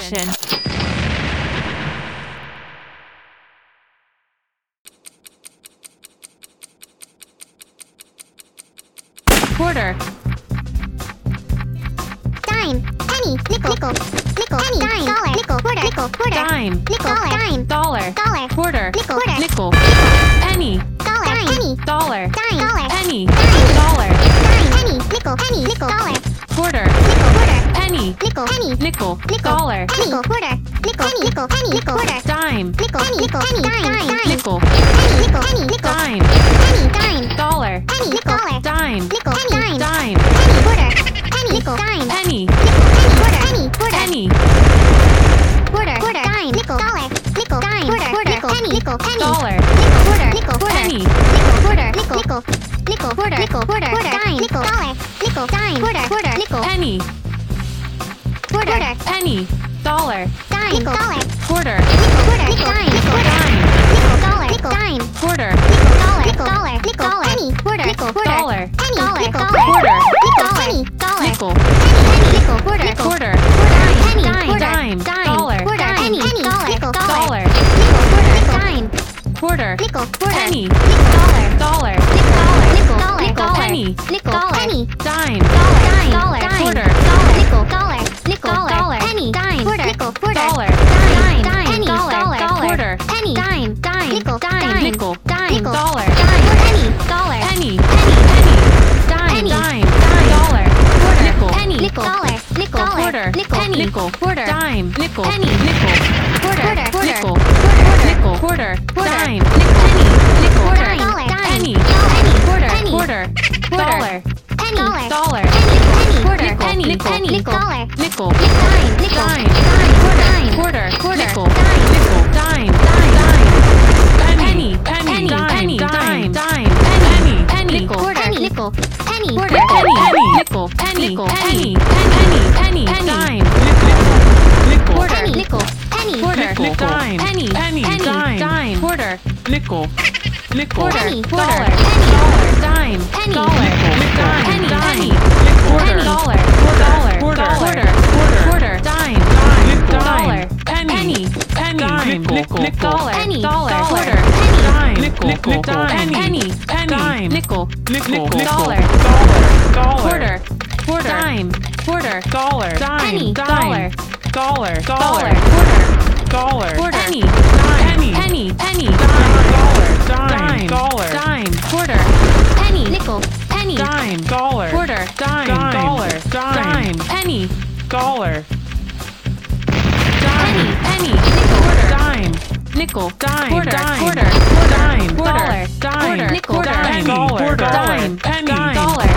station. Quarter. Dime, penny, nickel, penny, dime, dollar, nickel, quarter, Dime. nickel, dime, Dollar. dollar, Quarter. nickel, Nickel. Penny. dollar, penny, Dollar. dime, dollar, Penny. dime, Dollar. dime, penny, nickel, dollar, Quarter. quarter, Penny. nickel, Nickel. nickel, Dollar. penny, quarter, nickel, penny, quarter, Dime. nickel, penny, dime, Nickel. penny, nickel, Dime. penny, dime, Dollar. penny, nickel, Dime. nickel, dime, Dime. penny, quarter, penny, nickel, dime, Penny. penny, quarter, Penny. quarter, dime, nickel, dollar, nickel, dime, quarter, penny, nickel, penny, Dollar. nickel, quarter, Penny. nickel, quarter, nickel, quarter, dime, nickel, dollar, nickel, dime, quarter, nickel, Penny. quarter, Penny. Dollar. dime, nickel, dollar, Quarter. nickel, dime, nickel, Dime. nickel, dollar, nickel, dime, Quarter. nickel, dollar, penny, quarter, nickel, Dollar. penny, nickel, Quarter. nickel, penny, dollar, Nickel. nickel, quarter, Quarter. penny, Dime. quarter, Dime. Dollar. quarter, penny, dollar, nickel, Dollar. nickel, quarter, dime, Quarter. nickel, quarter, Penny. dollar, Dollar. nickel, Penny. nickel, penny, Dime. dollar, Quarter. nickel, dollar, penny, dime, quarter, nickel, quarter, Dollar. dime, penny, Dollar. dollar, Quarter. penny, dime, nickel, dime, Nickel. dime, Dollar. penny, dollar, Penny. penny, Dime. Dollar. Nickel. penny, nickel, dollar, nickel, Quarter. nickel, Penny. nickel, quarter, Dime. Nickel. penny, Nickel. quarter, Nickel. quarter, Nickel. Quarter. Dime. penny, Nickel. quarter, Penny. quarter, Quarter. penny, Quarter. Dollar. penny, Dollar. quarter, Penny. nickel, Nickel. dollar, Nickel. dime, nickel, Dime. dime, Quarter. quarter, Nickel. dime, Nickel. Dime. Penny. penny, Dime. dime, Dime. Penny. Penny. nickel, quarter, nickel, penny, Quarter. Penny. Nickel. Penny. Penny. Penny. Dime. Nickel. quarter, Penny. nickel, penny, Quarter. Nickel. Dime. Penny. Penny. Dime. Dime. Quarter. Nickel. Nickel. Quarter. penny, Dollar. penny, Dime. penny, Dollar. nickel, Penny. penny, Quarter. Dollar. Dollar. Quarter. Quarter. Quarter. Dime. Nickel. Dollar. Penny. Penny. Dime. Nickel. Dollar. penny, Dollar. dollar, Quarter. penny, Dime. Nickel. Nickel. Dime. Penny. Penny. Nickel. Nickel. Dollar. Dollar. Quarter. Dime. Quarter. Dollar. penny, Dollar. Dollar. Dollar. Quarter. Dollar. Quarter. Penny. Penny. Penny. Dollar. Dime. Dollar. Dime. Quarter. penny, nickel, penny, Dime. Dollar. Quarter. Dime. Dollar. Dime. Penny. Dollar. Dime. Penny. Quarter. Dime. Nickel. Dime. Quarter. Quarter. Dime. Dollar. Dime. Nickel. Dime. Dollar. Dime. Penny. Dollar.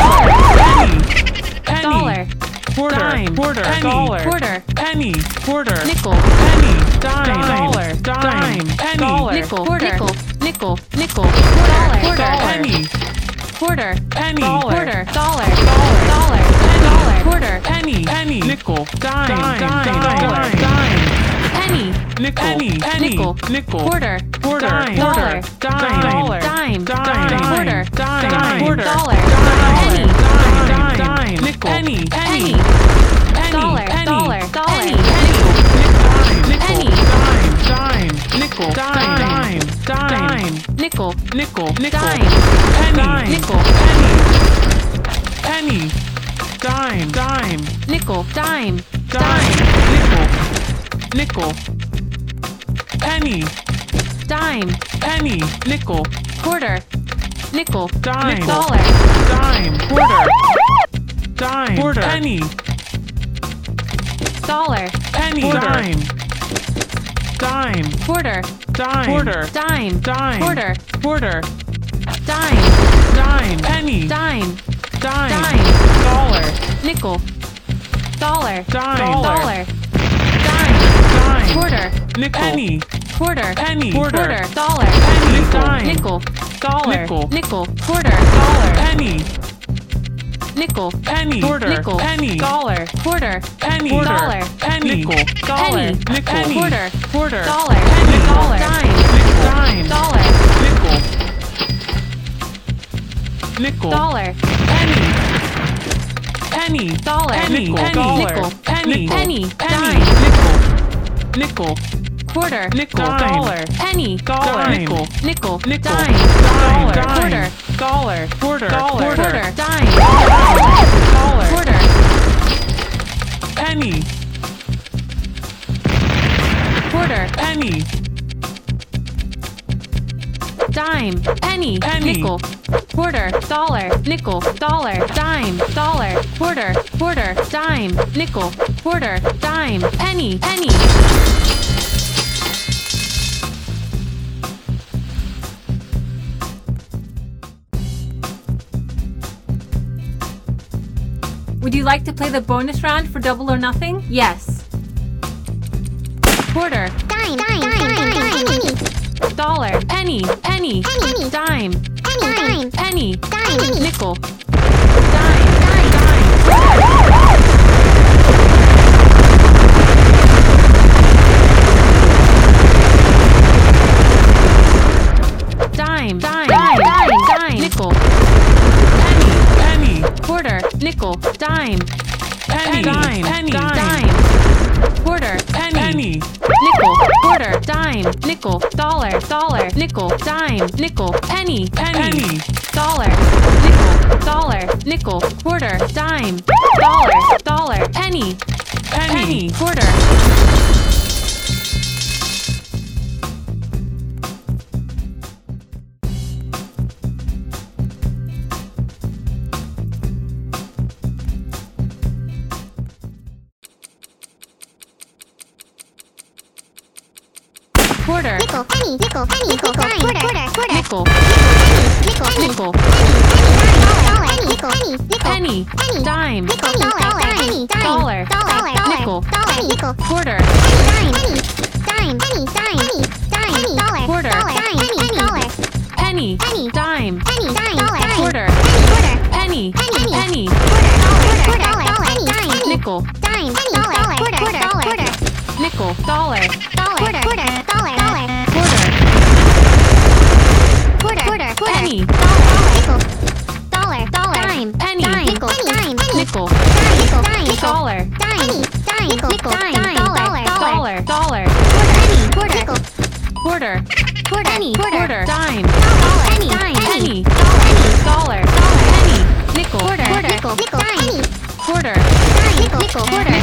Penny. Dollar. Quarter. Dime. Quarter. Penny. Dollar. Quarter. Penny. Quarter. Nickel. Penny. Dime. Dollar. Dime. Penny. Dollar. Nickel. Quarter. Nickel. Nickel. Dollar. Quarter. Penny. Quarter. Penny. Quarter. Dollar. Dollar. Dollar. Dollar. Quarter. Penny. Penny. Nickel. Dime. Dollar. Penny. Nickel. Penny. Nickel. Quarter. Quarter. Dime. Quarter. Dime. Dollar. Dime. Dime. Quarter. Dime. Quarter. Dollar. Penny. Penny. Dime. Nickel. Penny. Penny. Dollar. Penny. Dollar. Penny. Penny. Dime. Nickel. Dime. Dime. Nickel. Nickel. Dime. Penny. Nickel. Penny. Dime. Dime. Nickel. Dime. Dime. Nickel. Penny. Dime. Penny. Nickel. Quarter. Nickel. Dime. Dollar. Dime. Quarter. Dime. Quarter. Penny. Dollar. Penny. Dime. Dime. Quarter. Dime. Quarter. Dime. Dime. Quarter. Quarter. Dime. Dime. Penny. Dime. Dime. Dime. Dollar. Nickel. Dollar. Dime. Dollar. Dime. Dime. Quarter. Nickel. Penny. Quarter. Penny. Quarter. Dollar. Penny. Dime. Nickel. Dollar. Nickel. Nickel. Quarter. Dollar. Penny. Nickel. Penny. Quarter. Nickel. Penny. Dollar. Quarter. Penny. Dollar. Penny. Nickel. Dollar. Penny. Nickel. Quarter. Quarter. Dollar. Penny. Dollar. Dime. Dime. Dollar. Nickel. Nickel. Dollar. Penny. Penny. Dollar. Penny. Nickel. Dollar. Nickel. Penny. penny, penny, penny, dime, nickel, quarter, nickel, dime, dollar, penny, dollar, dime, nickel, nickel, nickel, dime, dime, quarter, dollar, quarter, quarter, quarter, dime, dollar, quarter, penny, quarter, penny, dime, penny, Penny. nickel, quarter, dollar, nickel, dollar, dime, dollar, quarter, quarter, dime, nickel, quarter, dime, penny, penny. Would you like to play the bonus round for double or nothing? Yes. Quarter, Dime, dime, dime, dime, penny, dollar, penny, penny, Penny. dime, penny, penny, dime, nickel, dime, dime, dime, dime, dime, nickel, penny, penny, quarter, nickel, dime, penny, dime, penny, dime, quarter, penny, nickel, quarter, dime, nickel, dollar, dollar, nickel, dime, nickel, penny, penny, dollar, nickel, dollar, nickel, quarter, dime, dollar, dollar, penny, penny, quarter. Quarter, nickel, penny, nickel, penny, nickel, dime, quarter, quarter, nickel, nickel, penny, nickel, dollar, nickel, penny, nickel, penny, dime, nickel, dollar, penny, dime, dollar, dollar, nickel, dollar, nickel, quarter, dime, dime, penny, dime, dime, dollar, Quarter. dollar, penny, dollar, penny, Penny. dime, penny, dollar, quarter, quarter, penny, Penny. penny, quarter, dollar, penny, dime, nickel, dime, dollar, quarter, quarter, nickel, dollar, quarter, quarter, dollar, quarter, quarter, quarter, penny, nickel, dollar, dime, penny, nickel, dime, nickel, nickel, dime, dollar, dime, dime, nickel, dime, dollar, dollar, penny, quarter, quarter, penny, quarter, dime, penny, penny, penny, dollar, penny, nickel, nickel, dime, quarter, nickel, quarter,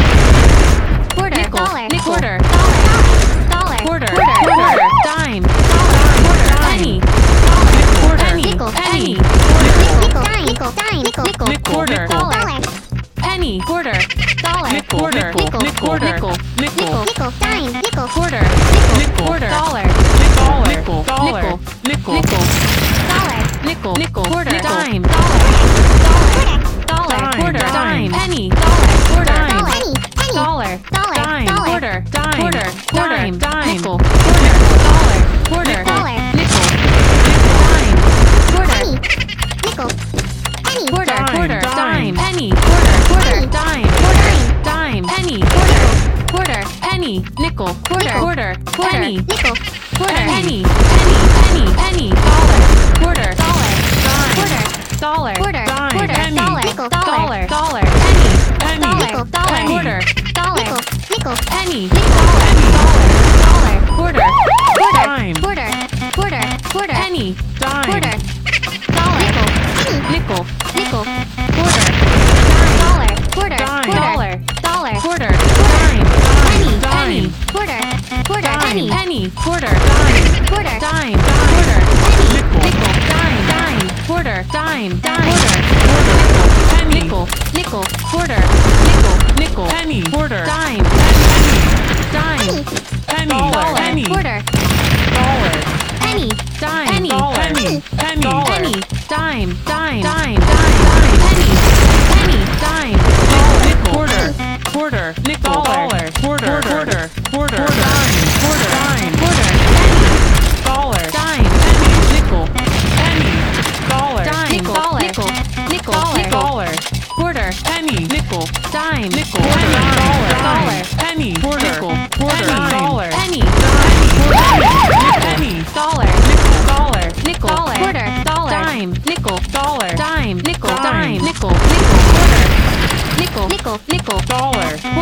nickel, dollar, quarter, dollar, quarter, quarter, dime, quarter, penny, quarter, nickel, penny, nickel, dime, nickel, dime, nickel, quarter, dollar, penny, quarter, dollar, nickel, quarter, nickel, nickel, nickel, nickel, nickel, dime, nickel, quarter, nickel, quarter, dollar, nickel, dollar, nickel, nickel, dollar, nickel, quarter, dime, dollar, Dime, quarter, dime. dime, penny, quarter, dime, penny, penny, dollar, dime, dollar, quarter, dime, quarter, quarter, dime, nickel, quarter, dollar, quarter, dollar, nickel, dime, quarter, nickel, penny, quarter, Dime, quarter, dime. dime, penny, quarter, dime, dime, dime, penny, quarter, penny, nickel, quarter, penny, nickel, quarter, Penny. penny, dollar, quarter, dollar, quarter, Dime, quarter, penny. nickel, dollar, penny, penny, nickel, dollar, penny, quarter, nickel, nickel, penny, dollar, quarter, dime, quarter, penny, dime, dollar, penny, nickel, nickel, quarter, dollar, quarter, Dime. dollar, quarter, dime, penny, dime, quarter, Dime. penny, quarter, quarter, dime, quarter, nickel, dime, quarter, dime, penny, nickel, quarter, nickel, penny, quarter, dime, dime, penny, dollar, penny, quarter, dollar, penny, dime, dollar, penny, penny, penny, dime, penny, dime, nickel, quarter, quarter, nickel, dollar, quarter, quarter, quarter, dime, dime, dollar, dime, nickel, penny, dollar, dime, dollar, quarter, penny, nickel, dime, nickel, quarter, dime, penny, quarter, quarter, dime, dollar, penny, penny, dollar, dollar, nickel, quarter, dime, nickel, dollar, dime, nickel, Dime. nickel, quarter, nickel, nickel, nickel, dollar,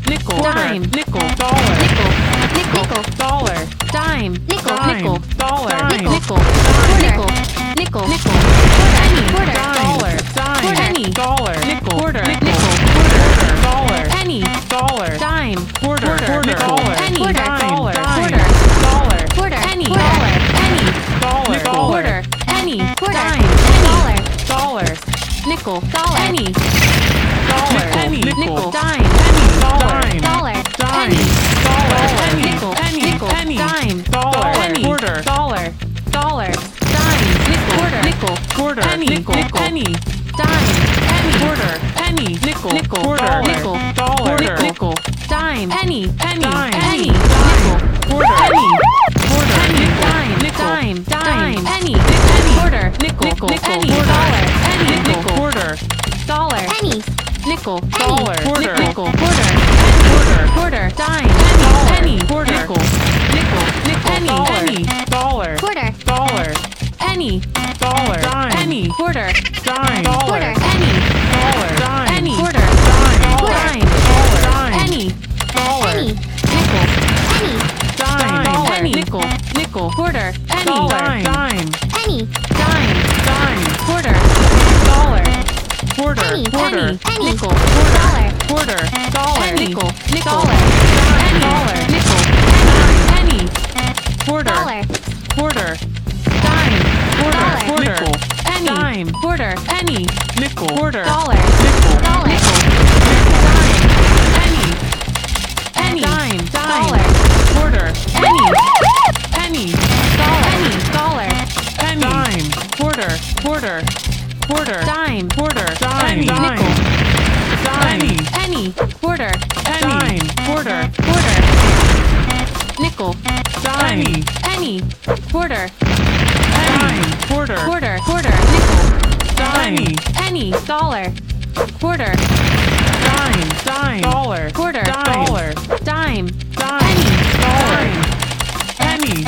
nickel, dime, nickel, dollar, nickel, nickel, dollar, dime, nickel, nickel, dollar, nickel, nickel, nickel, nickel, penny, quarter, dollar, dime, penny, dollar, nickel, quarter, nickel, dollar, penny, dollar, dime, quarter, dollar, penny, dime, quarter, dollar, quarter, penny, dollar, penny, dollar, quarter, penny, quarter, dime, dollar, dollar, nickel, dollar, penny, dollar, penny, nickel, dime, dollar, dollar, dime, dollar, penny, nickel, penny, nickel, penny, dime, dollar, penny, quarter, dollar, dime, nickel, quarter, penny, nickel, nickel, penny, dime, penny, quarter, penny, nickel, nickel, quarter, nickel, dollar, nickel, nickel, dime, penny, dime, penny, dime, quarter, penny, quarter, penny, nickel, dime, nickel, dime, penny, penny, quarter, nickel, penny, quarter, dollar, penny, nickel, quarter, dollar, penny, nickel, dollar, quarter, nickel, quarter, dime, penny, quarter, nickel, penny, penny, dollar, quarter, dollar, penny, dollar, dime, penny, quarter, dime, quarter, penny, dollar, dime, penny, quarter, dime, dime, dime, penny, dollar, penny, nickel, penny, dime, penny, nickel, quarter, penny, dollar, dime, penny, dime, dime, quarter, dollar, quarter, penny, quarter, penny, nickel, dollar, quarter, dollar, nickel, dollar, penny, dollar, nickel, penny, quarter, dollar, quarter, dime, quarter, dollar, nickel, penny, dime, quarter, penny, nickel, quarter, dollar, nickel, dollar, penny, penny, dime, dollar, quarter, penny, penny, dollar, penny, dime, quarter, quarter, quarter, dime, quarter, dime, nickel, dime, penny, quarter, dime, quarter, nickel, dime, penny, quarter, dime, quarter, nickel, dime, penny, dollar, quarter, dime, dollar, quarter, dollar, dime, dime, dollar, penny,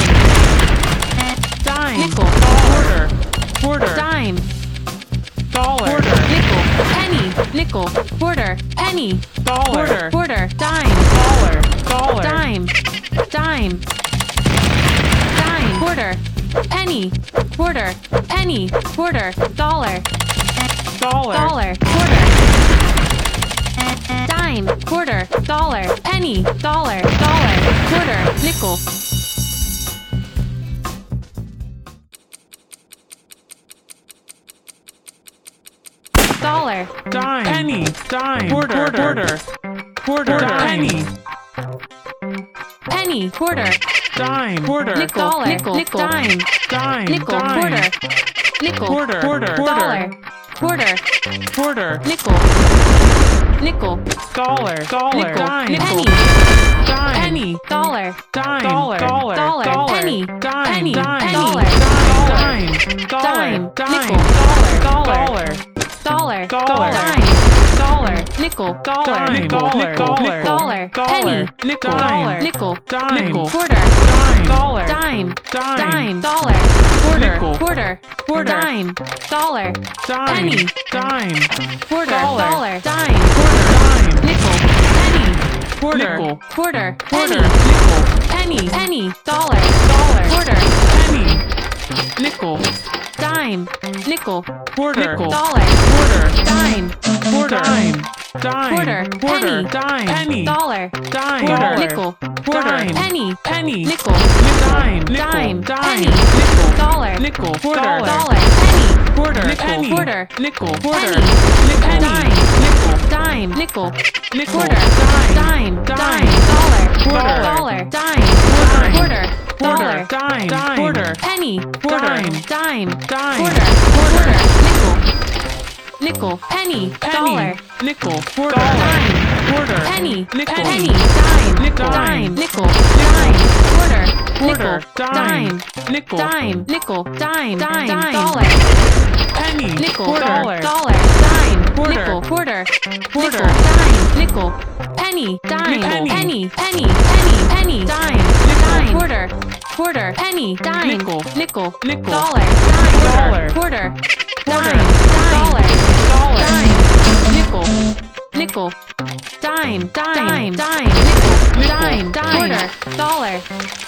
dime, nickel, quarter, quarter, dime, dollar, nickel, quarter, penny, dollar, quarter, dime, dollar, dime, quarter, penny, quarter, dollar, dollar, quarter, dime, quarter, dollar, penny, dollar, quarter, nickel, dollar, dime, penny, dime, quarter, quarter, penny, penny, quarter, dime, quarter, nickel, dime, dime, nickel, dime, nickel, quarter, dollar, quarter, quarter, nickel, dollar, dime, penny, dime, dollar, dime, penny, dime, dollar, dime, dime, dime, dollar, dollar, dime, nickel, dime, penny, nickel, dime, nickel, quarter, dollar, dime, dime, dollar, nickel, quarter, dime, dollar, penny, dime, quarter, dollar, dime, dime, nickel, penny, quarter, quarter, quarter, penny, nickel, dollar, quarter, penny, nickel, dime, nickel, quarter, dollar, quarter, dime, quarter, dime, quarter, quarter, penny, penny, dollar, dime, quarter, nickel, quarter, penny, penny, nickel, dime, dime, dime, penny, nickel, dollar, nickel, dollar, dollar, penny, quarter, penny, quarter, nickel, penny, nickel, dime, nickel, dime, nickel, nickel, quarter, dime, dime, dollar, quarter, dollar, dime, dime, quarter, quarter, dollar, dime, quarter, penny, dime, dime, dime, quarter, nickel, penny, dollar, nickel, quarter, dime, quarter, penny, nickel, penny, dime, nickel, dime, nickel, dime, quarter, quarter, dime, nickel, dime, nickel, dime, dollar, penny, nickel, dollar, dime, quarter, nickel, quarter, quarter, dime, nickel, penny, dime, penny, penny, dime, quarter, penny, dime, nickel, nickel, dollar, dollar, quarter, dime, dollar, dollar, dime, nickel, dime, dime, dime, nickel, dime, quarter, dollar,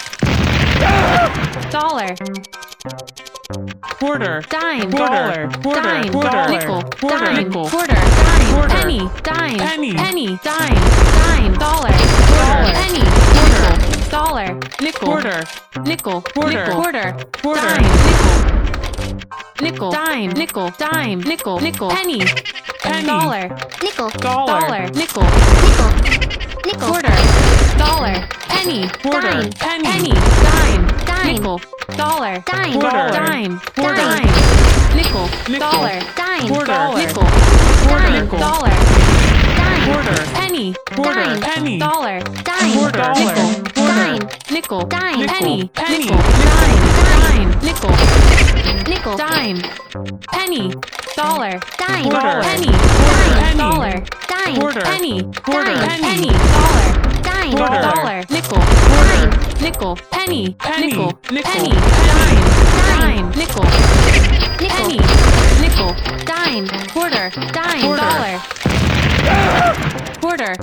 dollar, quarter, dime, dollar, quarter, dime, dollar, nickel, quarter, dime, nickel, quarter, dime, quarter, penny, dime, penny, penny, dime, dime, dollar, quarter, penny, nickel, dollar, nickel, quarter, nickel, quarter, nickel, quarter, quarter, dime, nickel, dime, nickel, dime, nickel, nickel, penny, penny, dollar, nickel, dollar, nickel, nickel, nickel, quarter, dollar, penny, quarter, dime, penny, penny, dime, dime, nickel, dollar, dime, quarter, dime, quarter, dime, nickel, nickel, dollar, dime, quarter, nickel, quarter, dime, nickel, dollar, dime, quarter, penny, quarter, dime, penny, dollar, dime, quarter, nickel, quarter, dime, nickel, dime, penny, penny, nickel, dime, dime, nickel, nickel, dime, penny, dollar, dime, quarter, penny, penny, dollar, dime, quarter, penny, quarter, dime, penny, penny, dollar, dime, quarter, dollar, nickel, dime, nickel, penny, penny, nickel, nickel, penny, penny, dime, nickel, nickel, penny, nickel, dime, quarter, dime, Quarter. dollar, quarter,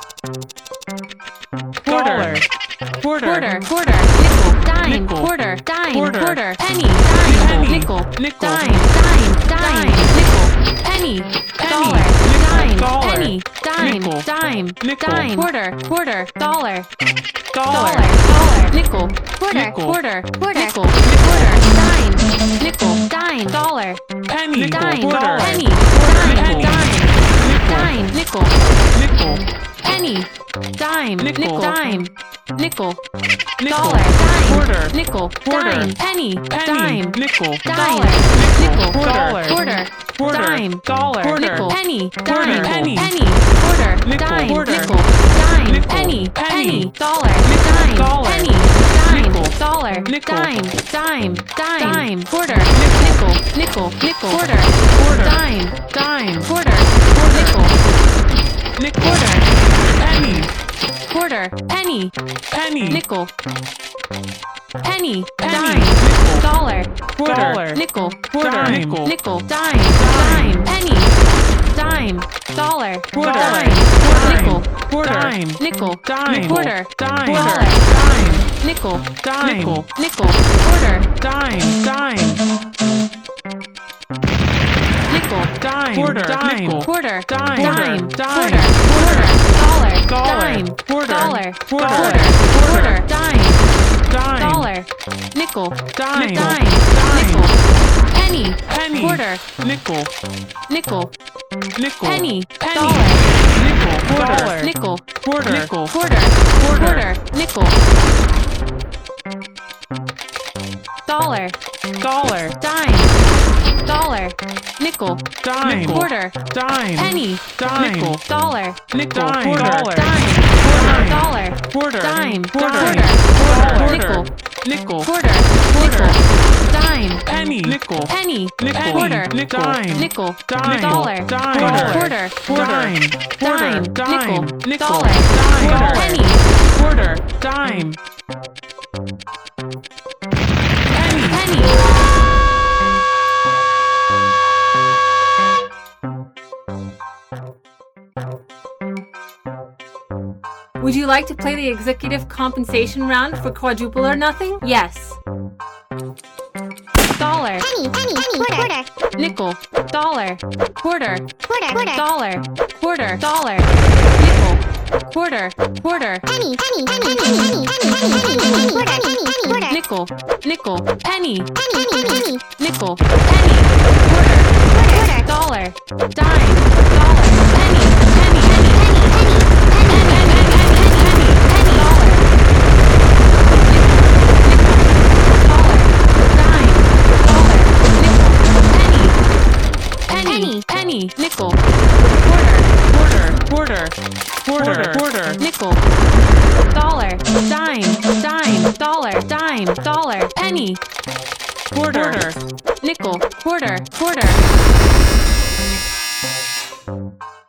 dollar, quarter, quarter, nickel, dime, Nickel. quarter, dime, Quarter. quarter, penny, dime, Penny. nickel, Nickel. dime, dime, dime, nickel, penny, dollar, Nickel. dime, Dollar. penny, dime, Nickel. dime, Nickel. dime, quarter, quarter, dollar, dollar, dollar, nickel, quarter, Nickel. quarter, Quarter. nickel, quarter, dime, nickel, dime, dollar, penny, dime, quarter, penny, Penny. dime, Nickel. dime, nickel, nickel, penny, dime, Nickel. nickel, dime, nickel, nickel, dollar, dime, quarter, nickel, Quarter. dime, penny, penny, dime, nickel, dime, nickel, nickel, quarter, quarter, quarter, dime, dollar, nickel, quarter, penny, Quarter. dime, Penny. penny, quarter, Nickel. dime, Quarter. nickel, dime, Nickel. penny, Penny. penny, dollar, Nickel. dime, Dollar. penny, dime, Nickel. dollar, Nickel. dime, dime, dime, Dime. quarter, nickel, nickel, nickel, quarter, Quarter. dime, dime, quarter, nickel, nickel, quarter, penny, quarter, penny, penny, nickel, penny, Penny. dime, Nickel. dollar, Dollar. nickel, Quarter. dime, Nickel. nickel, dime, dime, penny, dime, dollar, Quarter. dime, Dime. nickel, Quarter. dime, nickel, Dime. quarter, Dime. dollar, Dime. nickel, Dime. nickel, nickel, quarter, dime, nickel, dime, quarter, nickel, quarter, dime, dime, dime, quarter, quarter, dollar, Dollar. dime, Quarter. dollar, Quarter. quarter, quarter, dime, dime, dollar, nickel, Dime. dime, Dime. nickel, penny, penny, quarter, nickel, nickel, nickel, penny, penny, dollar, nickel, quarter, dollar, nickel, quarter, nickel, quarter, quarter, nickel, dollar, dollar, dime, dollar, nickel, dime, quarter, dime, penny, dime, nickel, dollar, nickel, quarter, dollar, dime, Dime. dollar, quarter, dime, quarter, quarter, nickel, nickel, quarter, Quarter. nickel, dime, penny, nickel, penny, Nickel. quarter, Nickel. dime, nickel, Dime. dollar, Dime. quarter, Dime. dime, Dime. nickel, Nickel. dollar, Dime. penny, quarter, dime, penny, penny. Would you like to play the executive compensation round for quadruple or nothing? Yes. Dollar, penny, penny, quarter, nickel, dollar, quarter, quarter, dollar, quarter, dollar, nickel, quarter, quarter, penny, penny, penny, penny, penny, quarter, penny, nickel, nickel, penny, penny, penny, nickel, penny, quarter, quarter, dollar, dime, dollar, penny, penny, penny, nickel, quarter, quarter, quarter, quarter, nickel, dollar, dime, dime, dollar, dime, dollar, penny, quarter, nickel, quarter, quarter.